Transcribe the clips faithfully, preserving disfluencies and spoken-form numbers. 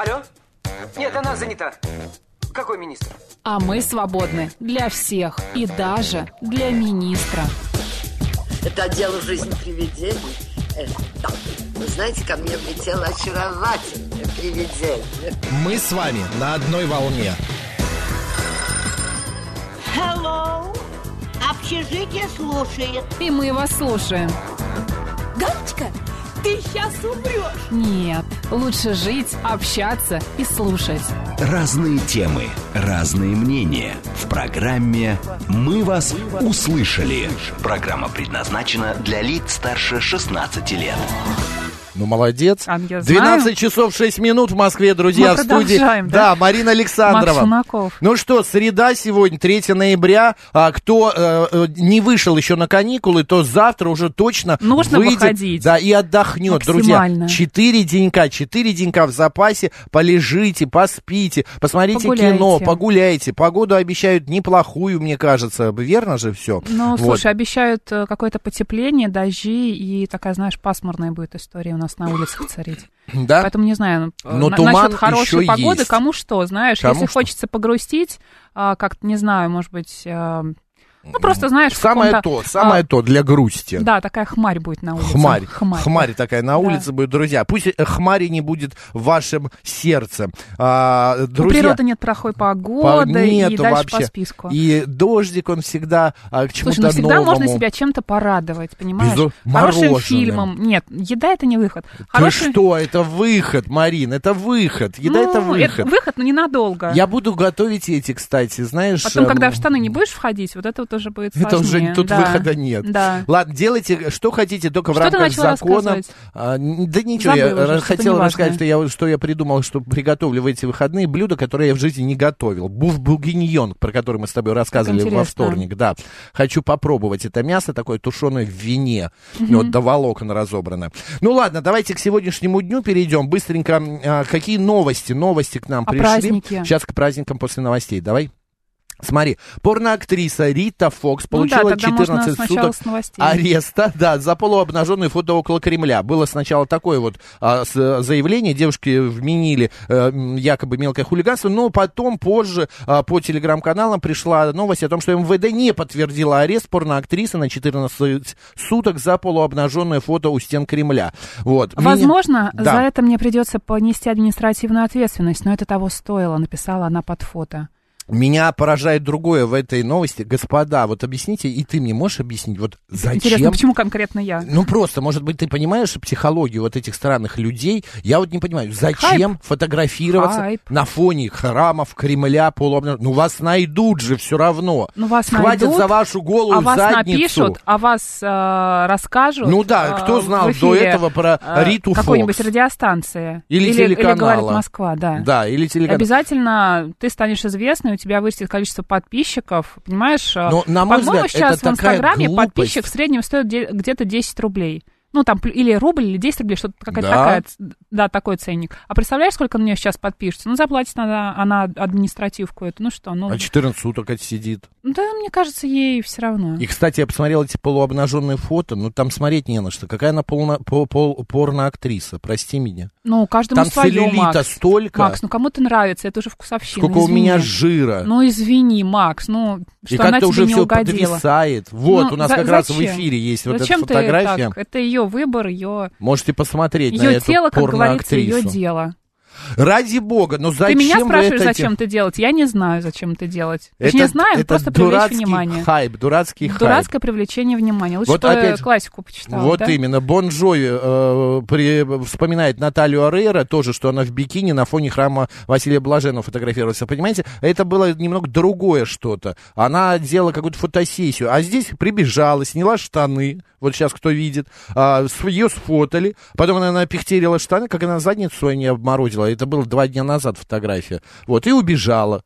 Алло? Нет, она занята. Какой министр? А мы свободны для всех и даже для министра. Это отдел «Жизнь привидений». Это, вы знаете, ко мне влетело очаровательное привидение. Мы с вами на одной волне. Hello. Общежитие слушает. И мы вас слушаем. Галочка, ты сейчас умрешь. Нет, лучше жить, общаться и слушать. Разные темы, разные мнения. В программе «Мы вас услышали». Программа предназначена для лиц старше шестнадцати лет. Ну, молодец. А, я знаю. двенадцать часов шесть минут в Москве, друзья, Мы в студии. продолжаем, да? Да, Марина Александрова. Макс Шунаков. Ну что, среда сегодня, третьего ноября. А кто э, не вышел еще на каникулы, то завтра уже точно нужно выйдет, выходить. Да, и отдохнет, друзья. Четыре денька, четыре денька в запасе. Полежите, поспите, посмотрите погуляйте. кино, погуляйте. Погоду обещают неплохую, мне кажется. Верно же все? Ну, вот. Слушай, обещают какое-то потепление, дожди и такая, знаешь, пасмурная будет история у нас на улицах царить. Да? Поэтому не знаю, но на, туман насчет хорошей еще погоды, есть. кому что, знаешь, Кому если что? хочется погрустить, а, как-то, не знаю, может быть, а, ну, просто, знаешь, в Самое каком-то, то, самое а, то для грусти. Да, такая хмарь будет на улице. Хмарь, хмарь, хмарь такая на улице да. будет, друзья. Пусть хмари не будет в вашем сердце. А, друзья, у природы нет плохой погоды, по, нету и дальше вообще. по списку. И дождик, он всегда а, к чему-то Слушай, ну всегда новому. можно себя чем-то порадовать, понимаешь? Безу... Хорошим Мороженым. фильмом. Нет, еда — это не выход. Ты Хороший... что, это выход, Марин, это выход. Еда ну, это выход. Это выход, но ненадолго. Я буду готовить эти, кстати, знаешь. Потом, эм... когда в штаны не будешь входить, вот это вот уже будет сложнее. Это уже тут да. выхода нет. Да. Ладно, делайте, что хотите, только в что рамках закона. А, да ничего, Забыла я уже, хотел рассказать, что я, что я придумал, что приготовлю в эти выходные блюда, которые я в жизни не готовил. Буф-бугиньон, про который мы с тобой рассказывали во вторник. Да. Хочу попробовать это мясо, такое тушеное в вине. Mm-hmm. Вот до волокон разобрано. Ну ладно, давайте к сегодняшнему дню перейдем. Быстренько, а, какие новости? Новости к нам а пришли. Праздники? Сейчас к праздникам после новостей. Давай. Смотри, порноактриса Рита Фокс получила ну да, четырнадцать суток ареста, да, за полуобнаженные фото около Кремля. Было сначала такое вот а, с, заявление, девушки вменили а, якобы мелкое хулиганство, но потом, позже, а, по телеграм-каналам пришла новость о том, что эм вэ дэ не подтвердила арест порноактрисы на четырнадцать суток за полуобнаженное фото у стен Кремля. Вот. Возможно, Меня... за да. это мне придется понести административную ответственность, но это того стоило, написала она под фото. Меня поражает другое в этой новости. Господа, вот объясните, и ты мне можешь объяснить, вот зачем... Интересно, почему конкретно я? Ну, просто, может быть, ты понимаешь психологию вот этих странных людей. Я вот не понимаю, зачем Хайп. фотографироваться Хайп. на фоне храмов, Кремля, полуобнаженных? Ну, вас найдут же все равно. Ну, вас Схватят найдут, за вашу голую а вас задницу. напишут, а вас э, расскажут. Ну да, кто э, знал в эфире, до этого про э, Риту Фокс? Какой-нибудь радиостанции. Или, или телеканала. Или «Говорит Москва», да. Да, или телеканал. Обязательно ты станешь известной, у тебя вырастет количество подписчиков, понимаешь? Но, на мой По-моему, взгляд, сейчас это в Инстаграме глупость. подписчик в среднем стоит де- где-то десять рублей. Ну, там, или рубль, или десять рублей, что-то какая-то Да? такая, да, такой ценник. А представляешь, сколько на нее сейчас подпишется? Ну, заплатит она, она административку эту, ну что, ну... А четырнадцать суток отсидит. Да, мне кажется, ей все равно. И, кстати, я посмотрел эти полуобнаженные фото, ну, там смотреть не на что. Какая она полно, пол, пол, порноактриса, прости меня. Ну, каждому там свое, целлюлита Макс. столько. Макс, ну, кому-то нравится, это уже вкусовщина, Сколько извини. у меня жира. Ну, извини, Макс, ну, что и она как-то тебе уже не все угодила. подвисает. Вот, Ну, у нас за- как раз в зачем? эфире есть вот Зачем эта фотография. Ты так? Это ее выбор, ее... Можете посмотреть на Ее эту тело, как говорится, порноактрису. ее дело. Ради бога, но зачем Ты меня спрашиваешь, вы это зачем это делать? Я не знаю, зачем это делать. Это, Точнее, знаю, это просто привлечь дурацкий внимание. хайп, дурацкий хайп. Дурацкое привлечение внимания. Лучше Вот бы опять, классику почитала, Вот да? именно. Бон Джови э, при, вспоминает Наталью Орейро, тоже, что она в бикини на фоне храма Василия Блаженного фотографировалась. Понимаете, это было немного другое что-то. Она делала какую-то фотосессию, а здесь прибежала, сняла штаны, вот сейчас кто видит, а, ее сфотали, потом она напихтерила штаны, как она задницу свою не обморозила, это было два дня назад фотография, вот, и убежала.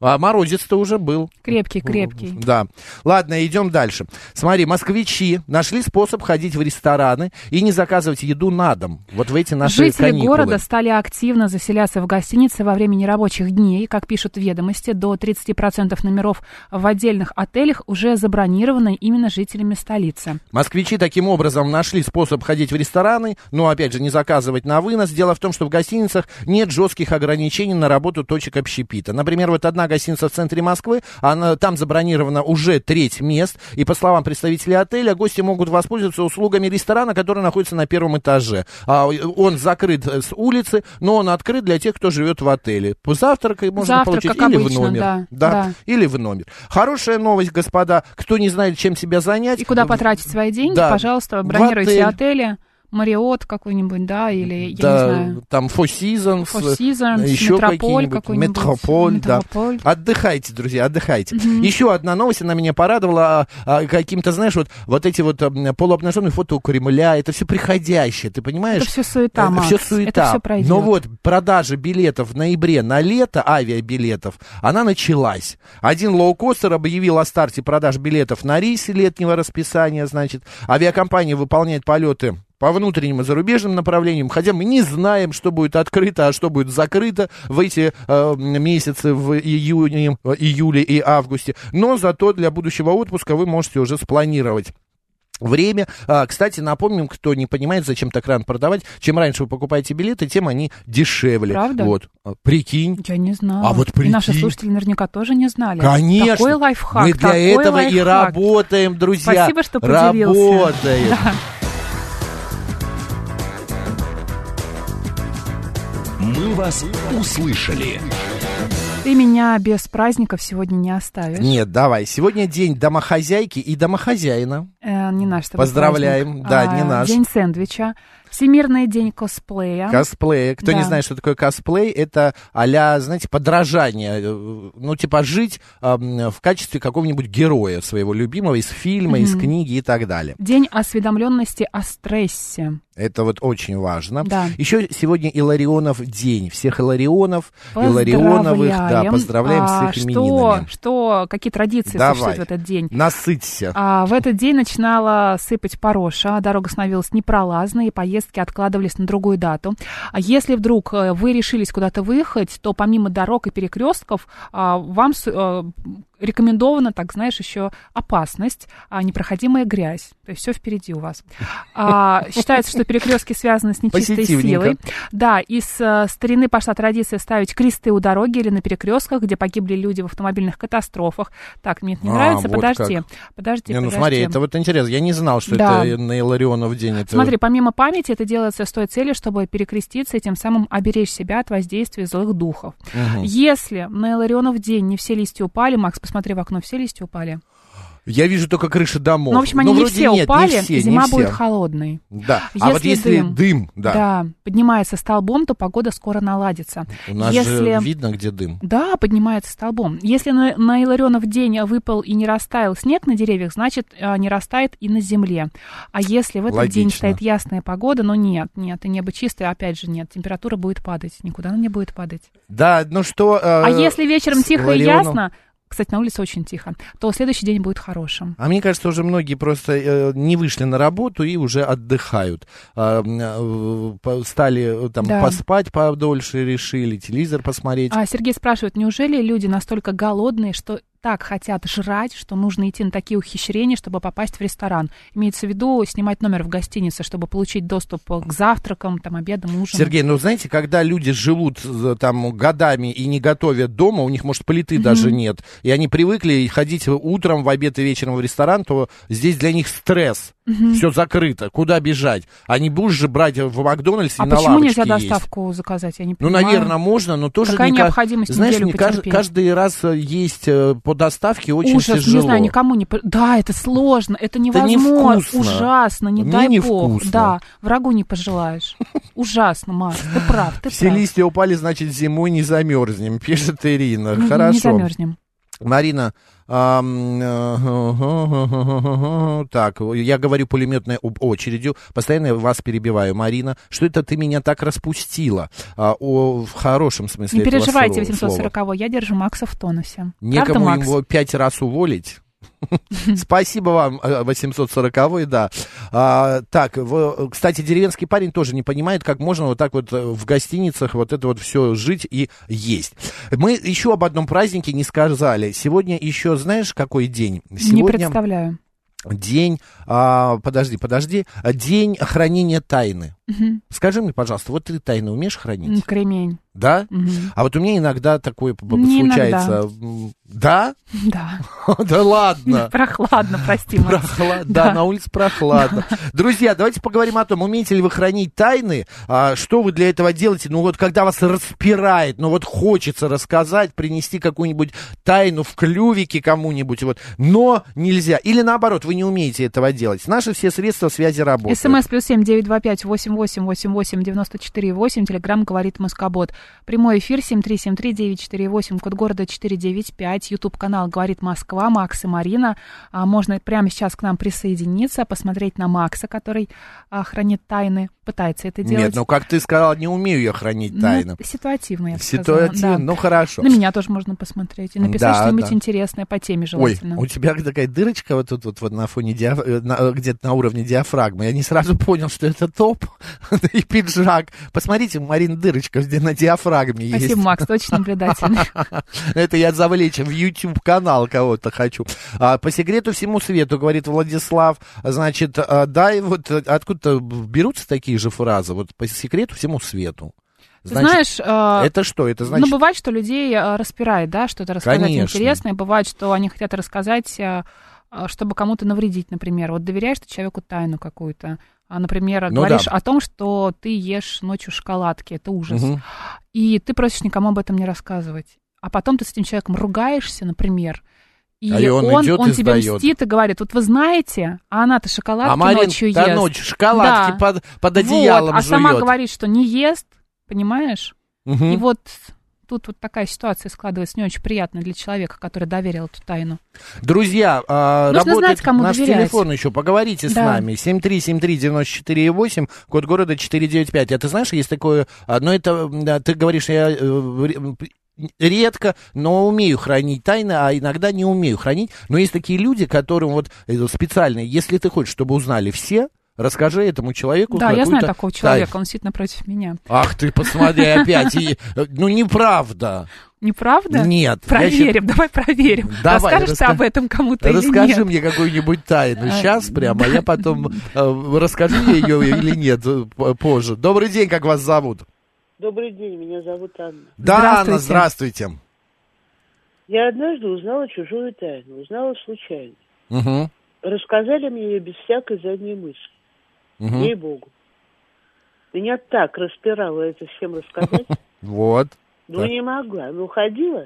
А морозец-то уже был. Крепкий, крепкий. Да. Ладно, идем дальше. Смотри, москвичи нашли способ ходить в рестораны и не заказывать еду на дом. Вот в эти наши Жители каникулы. города стали активно заселяться в гостиницы во время нерабочих дней. Как пишут ведомости, до тридцать процентов номеров в отдельных отелях уже забронированы именно жителями столицы. Москвичи таким образом нашли способ ходить в рестораны, но, опять же, не заказывать на вынос. Дело в том, что в гостиницах нет жестких ограничений на работу точек общепита. Например, вот одна гостиница в центре Москвы, она, там забронировано уже треть мест, и, по словам представителей отеля, гости могут воспользоваться услугами ресторана, который находится на первом этаже. А, он закрыт с улицы, но он открыт для тех, кто живет в отеле. Завтрак можно Завтрак, получить как или обычно, в номер. Да, Да, да. Или в номер. Хорошая новость, господа. Кто не знает, чем себя занять... И куда потратить свои деньги, да, пожалуйста, бронируйте отель. отели. Мариот какой-нибудь, да, или, я да, не знаю... там Four Seasons, Four Seasons, еще Метрополь какие-нибудь, какой-нибудь. Метрополь, да. Метрополь. Отдыхайте, друзья, отдыхайте. Mm-hmm. Еще одна новость, она меня порадовала, а, а, каким-то, знаешь, вот, вот эти вот а, полуобнаженные фото у Кремля, это все приходящее, ты понимаешь? Это все суета, Макс. Все суета. Это все пройдет. Но вот продажа билетов в ноябре на лето, авиабилетов, она началась. Один лоукостер объявил о старте продаж билетов на рейсы летнего расписания, значит. Авиакомпания выполняет полеты по внутренним и зарубежным направлениям, хотя мы не знаем, что будет открыто, а что будет закрыто в эти э, месяцы, в июне, июле и августе. Но зато для будущего отпуска вы можете уже спланировать время. А, кстати, напомним, кто не понимает, зачем так рано продавать, чем раньше вы покупаете билеты, тем они дешевле. Правда? Вот. Прикинь. Я не знала. А вот прикинь. И наши слушатели наверняка тоже не знали. Конечно. Такой лайфхак. Мы для такой этого лайфхак. и работаем, друзья. Спасибо, что поделился. Работаем. Да. Мы вас услышали. Ты меня без праздников сегодня не оставишь. Нет, давай. Сегодня день домохозяйки и домохозяина. Э, не наш с тобой Поздравляем. праздник. Да, а, не наш. День сэндвича. Всемирный день косплея. Косплея. Кто Да. не знает, что такое косплей, это а-ля, знаете, подражание. Ну, типа жить э, в качестве какого-нибудь героя своего любимого из фильма, Mm-hmm. из книги и так далее. День осведомленности о стрессе. Это вот очень важно. Да. Еще сегодня Илларионов день. Всех Илларионов, Илларионовых, да, поздравляем а, с их что, именинами. Что, какие традиции Давай. существуют в этот день? Насыться. А, в этот день начинала сыпать пороша, дорога становилась непролазной, и поездки откладывались на другую дату. А если вдруг вы решились куда-то выехать, то помимо дорог и перекрестков а, вам а, рекомендована, так знаешь, еще опасность, а, непроходимая грязь. То есть все впереди у вас. А, считается, что перекрестки связаны с нечистой силой. Да, из а, старины пошла традиция ставить кресты у дороги или на перекрестках, где погибли люди в автомобильных катастрофах. Так, мне это не А, нравится. вот Подожди, как. подожди, Не, ну подожди. смотри, это вот интересно. Я не знал, что Да. это на Илларионов день. Это... Смотри, помимо памяти, это делается с той целью, чтобы перекреститься и тем самым оберечь себя от воздействия злых духов. Угу. Если на Илларионов день не все листья упали, Макс, посмотри в окно, все листья упали. Я вижу только крыши домов. Ну, в общем, они ну, не вроде все нет, упали, не все, зима не все. будет холодной. Да. Если а вот если дым, дым, да. да, поднимается столбом, то погода скоро наладится. У нас если... же видно, где дым. Да, поднимается столбом. Если на, на Илларионов день выпал и не растаял снег на деревьях, значит, не растает и на земле. А если в этот Логично. день стоит ясная погода, но нет, нет, и небо чистое, опять же нет, температура будет падать, никуда она не будет падать. Да, ну что... Э, а если вечером тихо и Илларионов... ясно, кстати, на улице очень тихо, то следующий день будет хорошим. А мне кажется, уже многие просто э, не вышли на работу и уже отдыхают. Э, э, стали там Да. поспать подольше, решили телевизор посмотреть. А Сергей спрашивает, неужели люди настолько голодные, что так хотят жрать, что нужно идти на такие ухищрения, чтобы попасть в ресторан? Имеется в виду снимать номер в гостинице, чтобы получить доступ к завтракам, там, обедам, ужинам. Сергей, ну знаете, когда люди живут э, там годами и не готовят дома, у них, может, плиты Мгм. даже нет, и они привыкли ходить утром, в обед и вечером в ресторан, то здесь для них стресс. Мгм. Все закрыто. Куда бежать? А не будешь же брать в Макдональдсе А и на почему лавочке нельзя есть? доставку заказать? Я не Ну, понимаю. наверное, можно, но тоже Какая не ка- необходимость Знаешь, неделю не кажд- потерпеть? каждый раз э, есть э, по доставке очень Ужас, тяжело. не знаю, никому не... по- Да, это сложно, это невозможно, невкусно. ужасно, не Мне дай невкусно. бог. Да, врагу не пожелаешь. Ужасно, Макс, ты прав, ты Все прав. листья упали, значит, зимой не замерзнем, пишет Ирина. Не- Хорошо. Не замерзнем. Марина, а, так, я говорю пулеметной очередью, постоянно вас перебиваю. Марина, что это ты меня так распустила? А, о, в хорошем смысле Не этого переживайте, слова. восемьсот сороковой, я держу Макса в тонусе. Некому Правда, Макс? его пять раз уволить. Спасибо вам, восемьсот сороковой, да. А, так, в, кстати, деревенский парень тоже не понимает, как можно вот так вот в гостиницах вот это вот все жить и есть. Мы еще об одном празднике не сказали. Сегодня еще, знаешь, какой день? Сегодня... Не представляю. День, а, подожди, подожди, день хранения тайны. Угу. Скажи мне, пожалуйста, вот ты тайны умеешь хранить? Кремень. Да? Угу. А вот у меня иногда такое Не случается. Иногда. Да? Да. Да ладно. Прохладно, прости, Макс. Прохладно, да, да, на улице прохладно. Друзья, давайте поговорим о том, умеете ли вы хранить тайны, а, что вы для этого делаете, ну вот когда вас распирает, ну вот хочется рассказать, принести какую-нибудь тайну в клювике кому-нибудь, вот, но нельзя. Или наоборот, вы не умеете этого делать. Наши все средства связи работают. СМС плюс семь девять два пять восемь восемь восемь восемь девяносто четыре восемь, Телеграм говорит Москобот. Прямой эфир семь три семь три девять четыре восемь, код города четыре девять пять, Ютуб-канал «Говорит Москва», Макс и Марина. А, можно прямо сейчас к нам присоединиться, посмотреть на Макса, который а, хранит тайны, пытается это делать. Нет, ну как ты сказала, не умею я хранить тайны. Ну, ситуативно, я бы Ситуативно, сказала. Да. Ну хорошо. На меня тоже можно посмотреть и написать Да, что-нибудь да. интересное по теме желательно. Ой, у тебя такая дырочка вот тут вот, вот на фоне диаф... на, где-то на уровне диафрагмы. Я не сразу понял, что это топ и пиджак. Посмотрите, у Марины дырочка, где на диафрагме есть. Спасибо, Макс, ты очень наблюдательный. Это я завлечь в YouTube-канал кого-то хочу. А, по секрету всему свету, говорит Владислав. Значит, а, да, и вот откуда-то берутся такие же фразы. Вот по секрету всему свету. Значит, знаешь, это что? Это значит... Ну, бывает, что людей распирает, да, что-то рассказать Конечно. интересное. Бывает, что они хотят рассказать, чтобы кому-то навредить, например. Вот доверяешь ты человеку тайну какую-то, а, например, ну, говоришь да. о том, что ты ешь ночью шоколадки, это ужас. Угу. И ты просишь никому об этом не рассказывать. А потом ты с этим человеком ругаешься, например, и, а он, он, идет он и тебе сдает. Мстит и говорит, вот вы знаете, а она-то шоколадки а Марин, ночью ест. А ночью шоколадки да. под, под одеялом вот, а жует. сама говорит, что не ест, понимаешь? Угу. И вот тут вот такая ситуация складывается не очень приятная для человека, который доверил эту тайну. Друзья, а, работает знать, кому наш доверять. телефон еще, поговорите с да. нами. семь три семь три девять четыре восемь, код города четыре девять пять. А ты знаешь, есть такое, но это, да, ты говоришь, я редко, но умею хранить тайны, а иногда не умею хранить. Но есть такие люди, которым вот специально, если ты хочешь, чтобы узнали все, расскажи этому человеку. Да, я знаю такого человека, тайну. Он сидит напротив меня. Ах ты, посмотри опять. И, ну, неправда. Неправда? Нет. Проверим, я... давай проверим. Давай, Расскажешь раска... ты об этом кому-то или нет? Расскажи мне какую-нибудь тайну сейчас прямо, а я потом э, расскажу ее или нет позже. Добрый день, как вас зовут? Добрый день, меня зовут Анна. Да, здравствуйте. Анна, здравствуйте. Я однажды узнала чужую тайну, узнала случайно. Угу. Рассказали мне ее без всякой задней мысли. Угу. Ей-богу. Меня так распирало это всем рассказать. Вот. Ну, не могла. Ну, ходила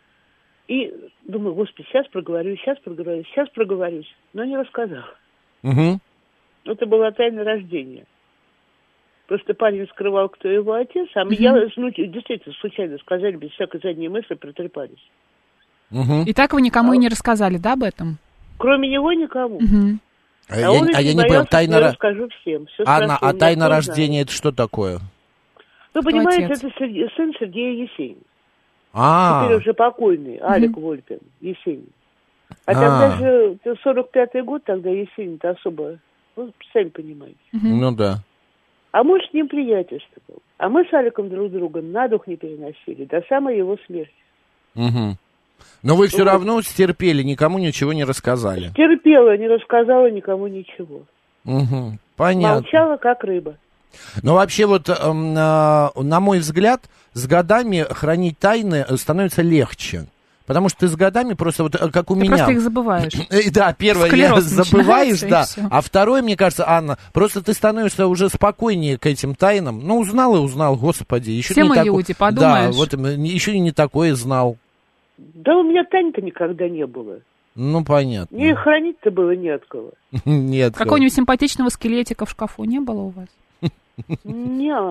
и думаю, господи, сейчас проговорю, сейчас проговорю, сейчас проговорюсь. Но не рассказала. Угу. Это была тайна рождения. Просто парень скрывал, кто его отец, а Угу. я, ну, действительно, случайно сказали, без всякой задней мысли, протрепались. Угу. И так вы никому и не рассказали, да, об этом? Кроме него никому. Угу. А, А, я, он а я не боялся, понял, что тайна... я расскажу всем. Все Анна, спросил, а меня тайна кто рождения знает? это что такое? Ну, понимаете, отец? это Сергей, сын Сергея Есенина. А, Теперь уже покойный, Алик Вольпин, Есенин. А тогда же, сорок пятый год, тогда Есенин-то особо, ну, сами понимаете. ну да. А мы с ним приятельствовали. А мы с Аликом друг друга на дух не переносили до самой его смерти. Угу. Но вы все Вот. равно стерпели, никому ничего не рассказали. Терпела, не рассказала никому ничего. Угу. Понятно. Молчала, как рыба. Но вообще вот, эм, э, на мой взгляд, с годами хранить тайны становится легче. Потому что ты с годами просто вот как у Ты меня. просто их забываешь. Э, Да, первое, Склероз я забываешь, начинается, и да. всё. А второе, мне кажется, Анна, просто ты становишься уже спокойнее к этим тайнам. Ну, узнал и узнал, господи. Еще Все не мы тако- люди, Да, подумаешь. вот еще и не такое знал. Да у меня Тани-то никогда не было. Ну, понятно. Мне их хранить-то было не от кого. Нет. Какого-нибудь симпатичного скелетика в шкафу не было у вас? Не.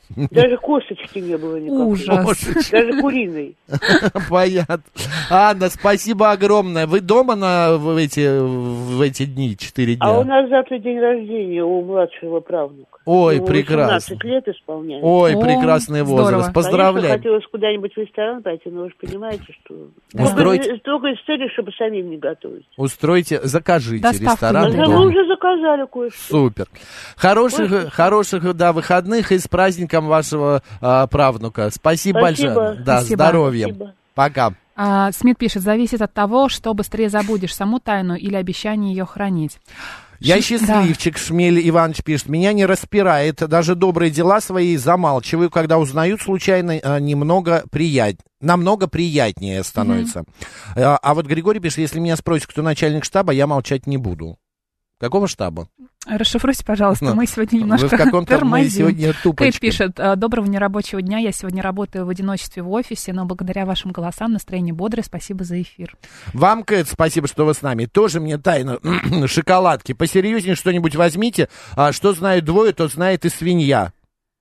Даже косточки не было никакой. Ужас. Даже куриной. Понятно. Анна, спасибо огромное. Вы дома на, в, эти, в эти дни, четыре дня? А у нас завтра день рождения у младшего правнука. Ой, Ему прекрасно. восемнадцать лет исполняется. Ой, О, прекрасный возраст. здорово. Поздравляю. Конечно, хотелось куда-нибудь в ресторан пойти, но вы же понимаете, что... Устройте... Только, только из цели, чтобы самим не готовить. Устройте, закажите Доставку ресторан. туда. Да, дома. мы уже заказали кое-что. Супер. Хороших, Ой, хороших, да, выходных и с праздником вашего а, правнука. Спасибо, Спасибо. большое. Да, Спасибо. здоровья. Спасибо. Пока. А, Смит пишет, зависит от того, что быстрее забудешь, саму тайну или обещание ее хранить. Я Ш- счастливчик, Шмель Иванович пишет. Меня не распирает, даже добрые дела свои замалчиваю. Когда узнают случайно, а, немного приятнее. Намного приятнее становится. Mm-hmm. А, а вот Григорий пишет, если меня спросят, кто начальник штаба, я молчать не буду. Какого штаба? Расшифруйте, пожалуйста, Ну, мы сегодня немножко Вы в каком-то мы тормозим. сегодня тупочки. Кейт пишет, доброго нерабочего дня, я сегодня работаю в одиночестве в офисе, но благодаря вашим голосам настроение бодрое, спасибо за эфир. Вам, Кэт, спасибо, что вы с нами. Тоже мне тайна шоколадки. Посерьезнее что-нибудь возьмите. А что знают двое, то знает и свинья.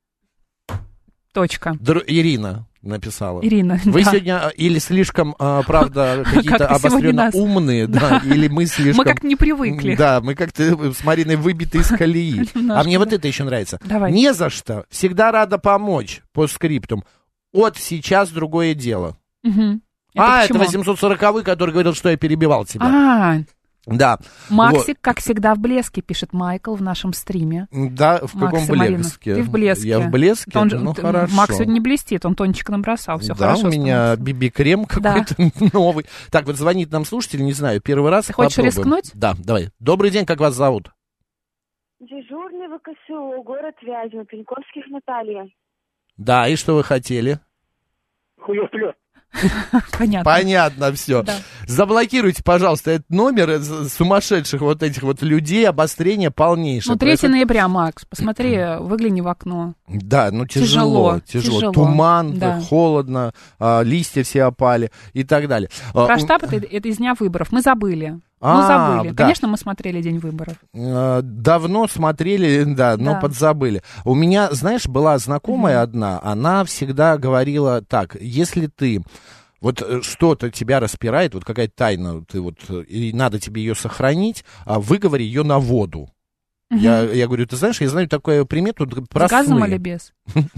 Точка. Др... Ирина написала. Ирина, Вы да. сегодня или слишком, а, правда, какие-то Как-то сегодня обостренно нас. умные, да, или мы слишком... Мы как-то не привыкли. Да, мы как-то с Мариной выбиты из колеи. А Немножко, мне вот да. это еще нравится. Давай. Не за что. Всегда рада помочь по скриптум. От сейчас другое дело. Мгм. а, почему? это восемьсот сороковой, который говорил, что я перебивал тебя. А, Да. Максик, как всегда, в блеске, пишет Майкл в нашем стриме. Вот. Да, в каком Макс и Марина. блеске? Ты в блеске. Я в блеске? Он, Ну, т- хорошо. Макс сегодня не блестит, он тончик набросал, все да, хорошо. у меня становится. би би-крем какой-то новый. Так, вот звонит нам слушатель, не знаю, первый раз. Ты хочешь попробуем. рискнуть? Да, давай. Добрый день, как вас зовут? Дежурный ВКСУ, город Вязьма, Пеньковских Наталья. Да, и что вы хотели? Хуёплёт. Понятно. Понятно, все. Да. Заблокируйте, пожалуйста, этот номер из сумасшедших вот этих вот людей, обострение полнейшее. Ну, третьего Поэтому- ноября, Макс, посмотри, выгляни в окно. Да, ну тяжело, Тяжело, тяжело. тяжело, Туман, да. холодно, а, листья все опали и так далее. А, Про у- штаб это, это из дня выборов. Мы забыли. А, ну, забыли. да. Конечно, мы смотрели день выборов. Э, Давно смотрели, да, но Да. подзабыли. У меня, знаешь, была знакомая одна, она всегда говорила так, если ты вот э, что-то тебя распирает, вот какая-то тайна, ты вот, э, и надо тебе ее сохранить, а выговори ее на воду. Я, я говорю, ты знаешь, я знаю такую примету С простую. газом или без?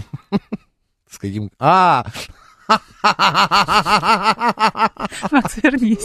С каким... А! Макс, вернись.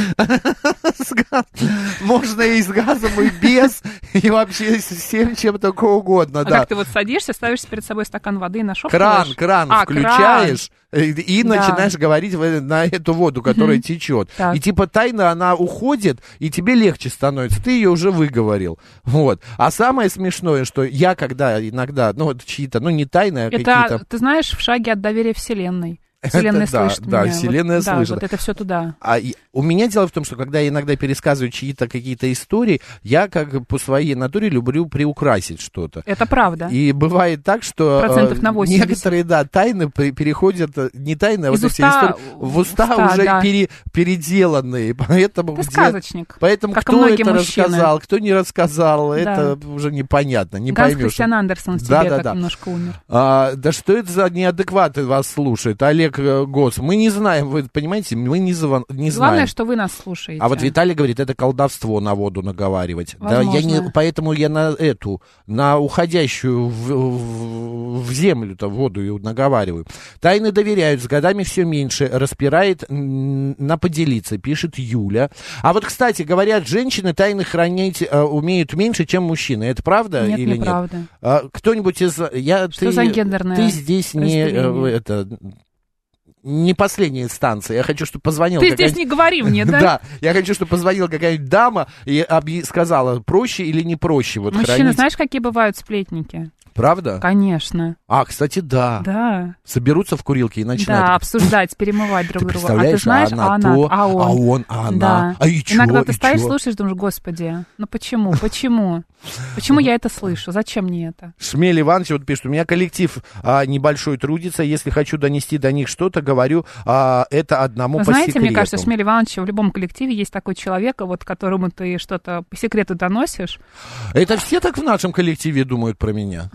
С газ- Можно и с газом, и без, и вообще с всем чем только угодно, А да. как ты вот садишься, ставишь перед собой стакан воды и Кран, нашёпываешь? кран А, включаешь и, и Да. начинаешь говорить в- на эту воду, которая Мгм. течет. Так. И типа тайна, она уходит, и тебе легче становится. Ты ее уже выговорил. Вот. А самое смешное, что я когда иногда, ну вот чьи-то, ну не тайны, а Это, какие-то... ты знаешь, в шаге от доверия Вселенной. Вселенная Это да, слышит да, меня. Вселенная вот, слышит. Да, вот это все туда. А и- у меня дело в том, что когда я иногда пересказываю чьи-то какие-то истории, я как по своей натуре люблю приукрасить что-то. Это правда. И бывает так, что Процентов э, на восемьдесят. некоторые, да, тайны пе- переходят, э, не тайны, а Из вот эти уста истории, в уста, в уста, уже да. пере- переделанные. Поэтому, Ты где- сказочник. поэтому как и кто многие это мужчины. рассказал, кто не рассказал, Да. это уже непонятно, не Ганс поймешь. Христиан Андерсон в тебе Да, да, так да. немножко умер. А, да что это за неадекваты вас слушает, Олег э, Гос? Мы не знаем, вы понимаете, мы не, звон- не знаем. Главное, что вы нас слушаете. А вот Виталий говорит, это колдовство на воду наговаривать. Да, я Возможно. не, поэтому я на эту, на уходящую в, в, в землю-то воду ее наговариваю. Тайны доверяют, с годами все меньше, распирает м, на поделиться, пишет Юля. А вот, кстати, говорят, женщины тайны хранить э, умеют меньше, чем мужчины. Это правда Нет, или неправда. нет? А, кто-нибудь из... Я, Что ты, за гендерное Ты здесь не... э, разделение? это, не последняя инстанция. Я хочу, чтобы позвонил Ты какая-нибудь- здесь не говори мне, да? Да, я хочу, чтобы позвонила какая-нибудь дама и объ- сказала, проще или не проще вот Мужчины, хранить. знаешь, какие бывают сплетники? Правда? Конечно. А, кстати, да. Да. Соберутся в курилке и начинают. Да, обсуждать, перемывать друг Ты друга. А ты представляешь, знаешь, а она а она, то, а он. а он, а она. Да. А и чё, Иногда ты и стоишь, чё? слушаешь, думаешь, господи, ну почему, почему? Почему я это слышу? Зачем мне это? Шмель Иванович вот пишет, у меня коллектив а, небольшой трудится, если хочу донести до них что-то, говорю, а, это одному Вы по знаете, секрету. мне кажется, Шмель Иванович, в любом коллективе есть такой человек, вот которому ты что-то по секрету доносишь. Это все так в нашем коллективе думают про меня?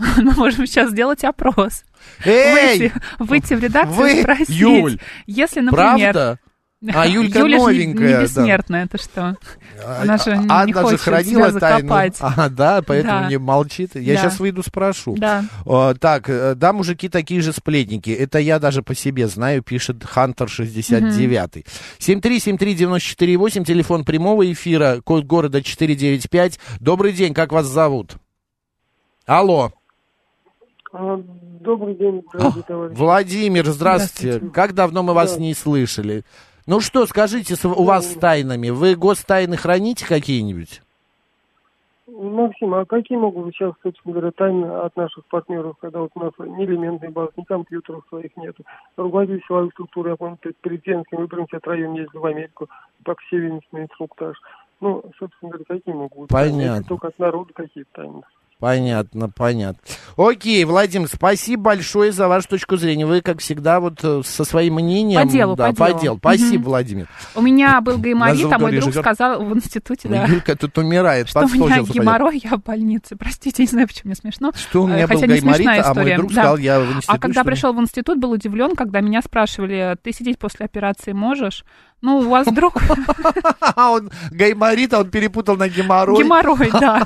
мы можем сейчас сделать опрос. Эй! Выйти, выйти в редакцию Вы, и спросить. Юль, если, например... Правда? А Юлька Юля новенькая. не бессмертная, это что? Она же не Анна хочет же хранила себя тайну. закопать. А, да, поэтому Да. не молчит. Я Да. сейчас выйду, спрошу. Да. О, так, э, да, мужики такие же сплетники. Это я даже по себе знаю, пишет Хантер шестьдесят девять. семь три семь три девять четыре восемь, телефон прямого эфира, код города четыреста девяносто пять. Добрый день, как вас зовут? Алло. Добрый день, дорогие товарищи. Владимир, здравствуйте. Здравствуйте. Как давно мы вас Да. не слышали? Ну что, скажите, с- у вас с тайнами, вы гостайны храните какие-нибудь? Максим, а какие могут быть сейчас, собственно говоря, тайны от наших партнеров, когда вот у нас ни элементной базы, ни компьютеров своих нету? Руководитель силовой структуры, я помню, перед Зеленским выбором все троем ездил в Америку, по Северинск на инструктаж. Ну, собственно говоря, какие могут быть Понятно. тайны? Если только от народа какие-то тайны. Понятно, понятно. Окей, Владимир, спасибо большое за вашу точку зрения. Вы, как всегда, вот э, со своим мнением... По делу, да, по делу. Спасибо, Мгм. Владимир. У меня был гайморит, Нас а мой говоришь, друг Жор- сказал в институте, да, Юлька тут умирает. что у под стол меня сейчас упадет. геморрой, я в больнице. Простите, не знаю, почему мне смешно. Что у Э, меня был хотя не гайморит, смешная а мой история. друг Да. сказал, я в институте... А когда что ли? пришел в институт, был удивлен, когда меня спрашивали, ты сидеть после операции можешь? Ну, у вас вдруг А он гайморит, а он перепутал на геморрой. геморрой, да.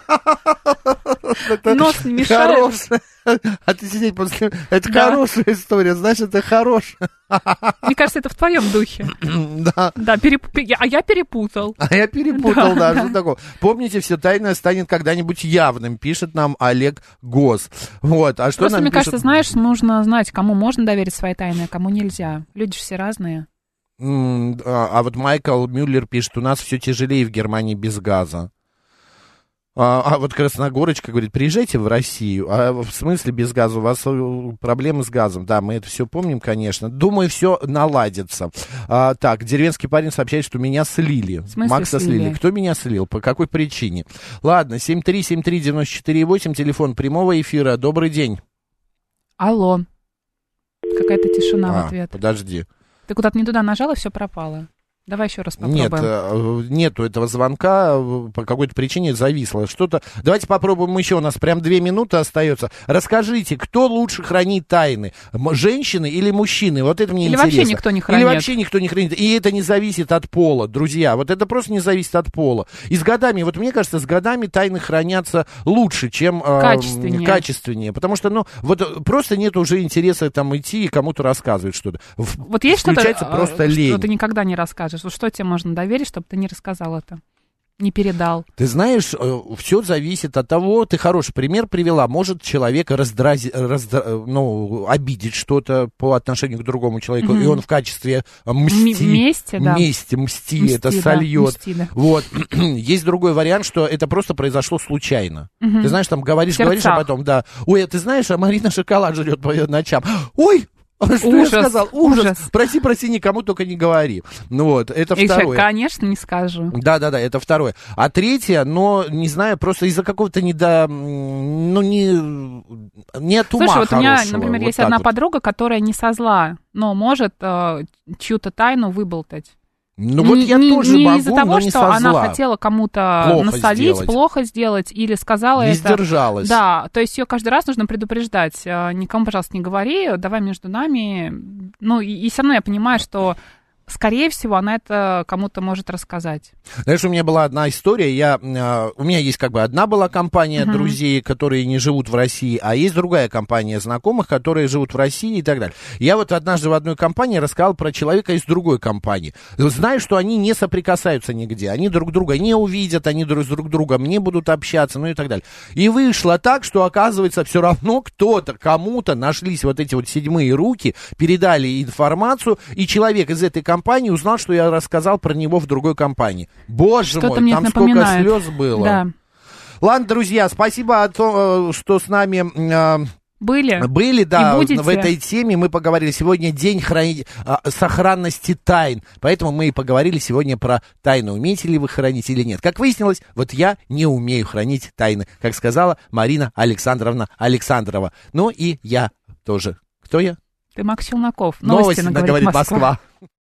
Это Нос не мешает. хорошая. А ты сидеть после... Это Да. хорошая история, знаешь, это хорошая. Мне кажется, это в твоем духе. Да. Да, переп... я- а я перепутал. А я перепутал, Да, да, что такое. Помните, все тайное станет когда-нибудь явным, пишет нам Олег Гос. Вот, а что Просто, нам мне пишет? кажется, знаешь, нужно знать, кому можно доверить свои тайны, а кому нельзя. Люди же все разные. М, А, а вот Майкл Мюллер пишет, у нас все тяжелее в Германии без газа. А, а вот Красногорочка говорит, приезжайте в Россию. А в смысле без газа? У вас э, проблемы с газом. Да, мы это все помним, конечно. Думаю, все наладится. А, так, деревенский парень сообщает, что меня слили. В смысле Макса слили. слили? Кто меня слил? По какой причине? Ладно, семь три семь три девять четыре восемь, телефон прямого эфира. Добрый день. Алло. Какая-то тишина в А, ответ. подожди. Ты куда-то не туда нажал, и все пропало. Давай еще раз попробуем. Нет, э, нету этого звонка, э, по какой-то причине зависло. Что-то. Давайте попробуем еще, у нас прям две минуты остается. Расскажите, кто лучше хранит тайны? М- женщины или мужчины? Вот это мне Или интересно. вообще никто не хранит. Или вообще никто не хранит. И это не зависит от пола, друзья. Вот это просто не зависит от пола. И с годами, вот мне кажется, с годами тайны хранятся лучше, чем э, Качественнее. качественнее. Потому что, ну, вот э, просто нет уже интереса там идти и кому-то рассказывать что-то. В- Вот есть что-то, включается э, просто что лень. ты никогда не расскажешь? Вот что тебе можно доверить, чтобы ты не рассказал это? Не передал. Ты знаешь, все зависит от того, ты хороший пример привела, может человек раздрази, раздра, ну, обидеть что-то по отношению к другому человеку, Мгм. и он в качестве мсти, М- мести, да. мести, мсти, Мсти, это да, сольет. мсти, да. Вот. Есть другой вариант, что это просто произошло случайно. Мгм. Ты знаешь, там говоришь, В говоришь, а сердцах. потом, да, ой, а ты знаешь, а Марина шоколад жрет по ночам. Ой! Что Ужас, я сказал? Ужас. ужас. Прости, прости, никому только не говори. Ну вот, это И второе. я, конечно, не скажу. Да, да, да, это второе. А третье, но, не знаю, просто из-за какого-то недо... Ну, не... Нет ума Слушай, вот у меня, хорошего. например, Вот есть так одна вот. подруга, которая не со зла, но может э, чью-то тайну выболтать. Ну, вот не, я не- тоже не могу, из-за того, но не что со она зла. хотела кому-то Плохо насолить, сделать. плохо сделать, или сказала Не это. сдержалась. Да, то есть ее каждый раз нужно предупреждать. э, Никому, пожалуйста, не говори, давай между нами. Ну, и, и все равно я понимаю, что, скорее всего, она это кому-то может рассказать. Знаешь, у меня была одна история, я, э, у меня есть как бы одна была компания Мгм. друзей, которые не живут в России, а есть другая компания знакомых, которые живут в России и так далее. Я вот однажды в одной компании рассказал про человека из другой компании. Знаю, что они не соприкасаются нигде, они друг друга не увидят, они друг с друг другом не будут общаться, ну и так далее. И вышло так, что, оказывается, все равно кто-то, кому-то нашлись вот эти вот седьмые руки, передали информацию, и человек из этой компании узнал, что я рассказал про него в другой компании. Боже Что-то мой, мне там это сколько напоминает. слез было. Да. Ладно, друзья, спасибо, что с нами э, Были. были, да, И будете. в этой теме. Мы поговорили сегодня день храни... сохранности тайн, поэтому мы и поговорили сегодня про тайны. Умеете ли вы хранить или нет? Как выяснилось, вот я не умею хранить тайны, как сказала Марина Александровна Александрова. Ну и я тоже. Кто я? Ты Макс Челноков. Новости, Новости, говорит Москва.